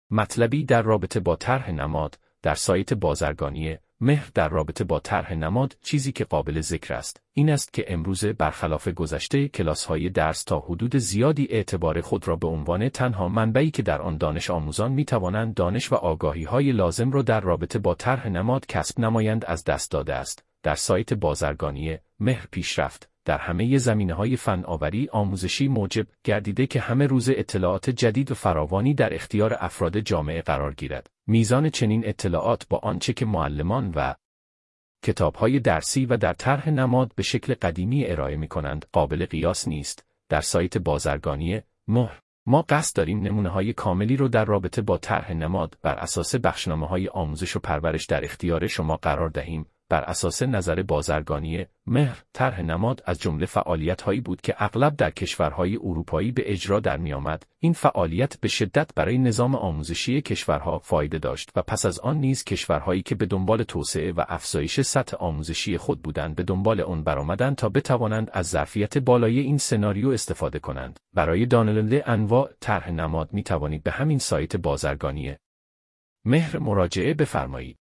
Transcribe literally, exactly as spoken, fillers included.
مطلبی در رابطه با طرح نماد در سایت بازرگانی مهر. در رابطه با طرح نماد چیزی که قابل ذکر است این است که امروزه برخلاف گذشته کلاس‌های درس تا حدود زیادی اعتبار خود را به عنوان تنها منبعی که در آن دانش آموزان می‌توانند دانش و آگاهی‌های لازم را در رابطه با طرح نماد کسب نمایند از دست داده است. در سایت بازرگانی مهر پیشرفت در همه زمینه‌های فناوری آموزشی موجب گردیده که همه روز اطلاعات جدید و فراوانی در اختیار افراد جامعه قرار گیرد. میزان چنین اطلاعات با آنچه که معلمان و کتاب‌های درسی و در طرح نماد به شکل قدیمی ارائه می‌کنند قابل قیاس نیست. در سایت بازرگانی مهر ما قصد داریم نمونه‌های کاملی رو در رابطه با طرح نماد بر اساس بخشنامه‌های آموزش و پرورش در اختیار شما قرار دهیم. بر اساس نظر بازرگانی مهر، طرح نماد از جمله فعالیت‌هایی بود که اغلب در کشورهای اروپایی به اجرا در می‌آمد. این فعالیت به شدت برای نظام آموزشی کشورها فایده داشت و پس از آن نیز کشورهایی که به دنبال توسعه و افزایش سطح آموزشی خود بودند به دنبال آن برآمدند تا بتوانند از ظرفیت بالای این سناریو استفاده کنند. برای دانلود انواع طرح نماد می‌توانید به همین سایت بازرگانی مهر مراجعه بفرمایید.